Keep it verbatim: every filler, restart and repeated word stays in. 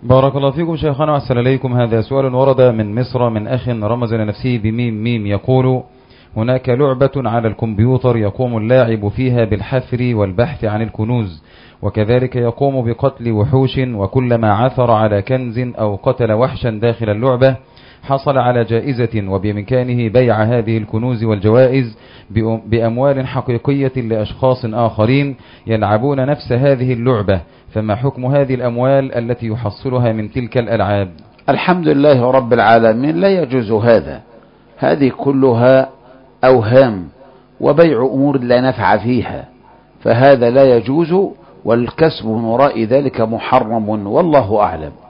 بارك الله فيكم شيخنا وأحسن إليكم. هذا سؤال ورد من مصر من أخ رمز لنفسه بميم ميم، يقول: هناك لعبة على الكمبيوتر يقوم اللاعب فيها بالحفر والبحث عن الكنوز، وكذلك يقوم بقتل وحوش، وكلما عثر على كنز أو قتل وحشا داخل اللعبة حصل على جائزة، وبإمكانه بيع هذه الكنوز والجوائز بأموال حقيقية لأشخاص آخرين يلعبون نفس هذه اللعبة، فما حكم هذه الأموال التي يحصلها من تلك الألعاب؟ الحمد لله رب العالمين، لا يجوز هذا. هذه كلها أوهام وبيع أمور لا نفع فيها، فهذا لا يجوز، والكسب من وراء ذلك محرم، والله أعلم.